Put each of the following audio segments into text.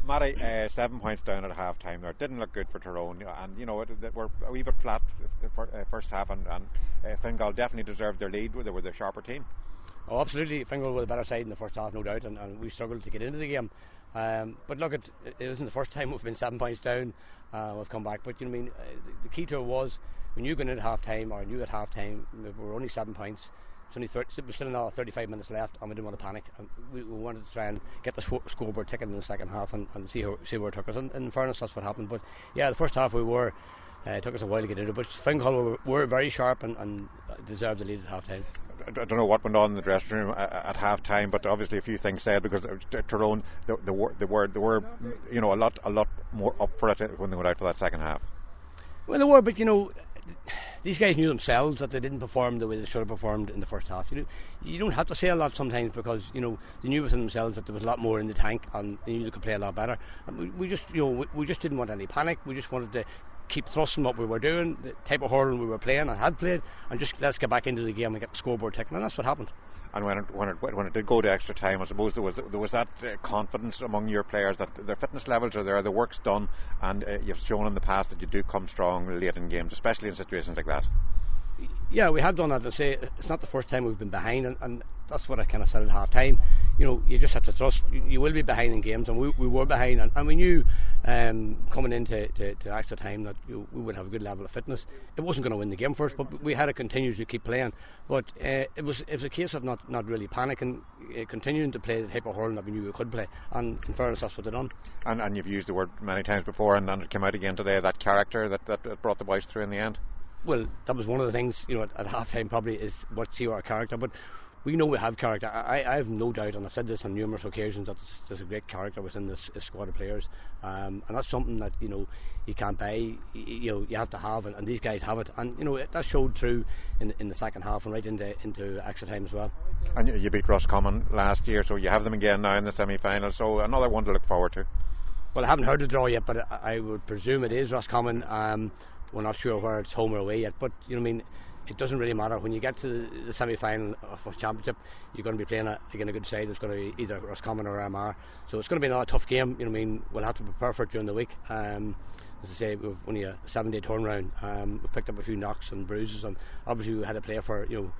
Matty, 7 points down at half time there. It didn't look good for Tyrone, and we're a wee bit flat the first half, and Fingal definitely deserved their lead. They were the sharper team. Oh, absolutely. Fingal were the better side in the first half, no doubt, and we struggled to get into the game. But look, it isn't the first time we've been 7 points down. We've come back, but the key to it was when you go in at half time, or knew at half time, we were only 7 points. It's only there's still another 35 minutes left, and we didn't want to panic. And we wanted to try and get the scoreboard ticking in the second half and see where it took us. And in fairness, that's what happened. But yeah, the first half it took us a while to get into it. But Fingal were very sharp and deserved the lead at half time. I don't know what went on in the dressing room at half time, but obviously a few things said, because Tyrone they were a lot more up for it when they went out for that second half. Well, they were, but these guys knew themselves that they didn't perform the way they should have performed in the first half. You don't have to say a lot sometimes, because they knew within themselves that there was a lot more in the tank, and they knew they could play a lot better. And we just didn't want any panic. We just wanted to keep thrusting what we were doing, the type of hurling we were playing and had played, and just let's get back into the game and get the scoreboard ticking, and that's what happened. And when it did go to extra time, I suppose there was that confidence among your players that their fitness levels are there, the work's done, and you've shown in the past that you do come strong late in games, especially in situations like that. Yeah, we have done that. I say it's not the first time we've been behind, and that's what I kind of said at half time. You just have to trust. You will be behind in games, and we were behind, and we knew coming into extra time that we would have a good level of fitness. It wasn't going to win the game first, but we had to continue to keep playing. But it was a case of not really panicking, continuing to play the type of hurling that we knew we could play. And in fairness, that's what they done. And you've used the word many times before, and it came out again today. That character that brought the boys through in the end. Well, that was one of the things, at half time probably is what see our character, but we know we have character. I have no doubt, and I've said this on numerous occasions, that there's a great character within this squad of players, and that's something that you can't buy. You have to have, and these guys have it, and that showed through in the second half and right into extra time as well. And you beat Roscommon last year, so you have them again now in the semi-final, so another one to look forward to. Well, I haven't heard the draw yet, but I would presume it is Roscommon. We're not sure where it's home or away yet, but it doesn't really matter. When you get to the semi-final of a championship, you're going to be playing against a good side. It's going to be either Roscommon or Armagh, so it's going to be another tough game. We'll have to prepare for it during the week. As I say, we've only a 7-day turnaround. We've picked up a few knocks and bruises, and obviously we had to play for we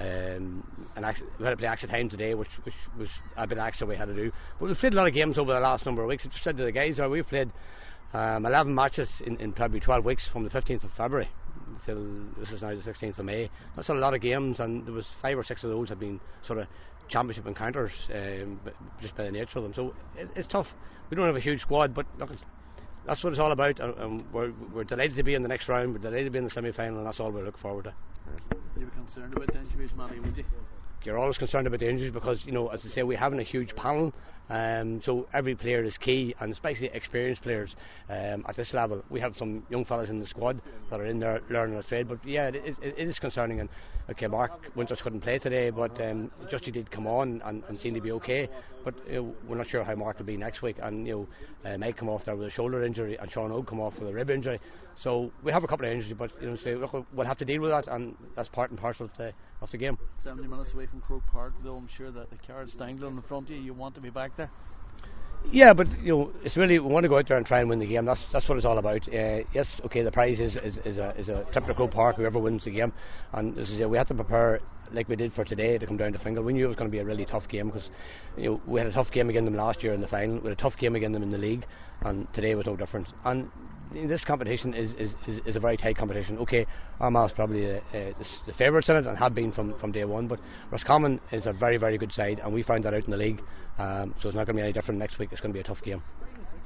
had to play extra time today, which was a bit extra we had to do. But we've played a lot of games over the last number of weeks. I just said to the guys, we've played 11 matches in probably 12 weeks from the 15th of February till this is now the 16th of May. That's a lot of games, and there was 5 or 6 of those have been sort of championship encounters, just by the nature of them. So it's tough. We don't have a huge squad, but look, that's what it's all about, and we're delighted to be in the next round. We're delighted to be in the semi-final, and that's all we look forward to. You were concerned about the injuries, Matty, would you? You're always concerned about the injuries because, as I say, we haven't a huge panel, so every player is key, and especially experienced players at this level. We have some young fellas in the squad that are in there learning a trade, but yeah, it is concerning. And okay, Mark Winters couldn't play today, but Justy did come on and seemed to be okay. But we're not sure how Mark will be next week, and Mike come off there with a shoulder injury, and Sean Oak come off with a rib injury. So we have a couple of injuries, but look, we'll have to deal with that, and that's part and parcel of the game. 70 minutes away from Croke Park, though, I'm sure that the carrot's dangling in front of you. You want to be back there. Yeah, but it's really, we want to go out there and try and win the game. That's what it's all about. Yes, okay, the prize is a trip to Croke Park, whoever wins the game, and as I say, we had to prepare like we did for today to come down to Fingal. We knew it was going to be a really tough game because we had a tough game against them last year in the final, we had a tough game against them in the league, and today was no different. And this competition is a very tight competition. Okay, Armagh is probably the favourites in it and have been from day one, but Roscommon is a very, very good side, and we found that out in the league, so it's not going to be any different next week. It's going to be a tough game.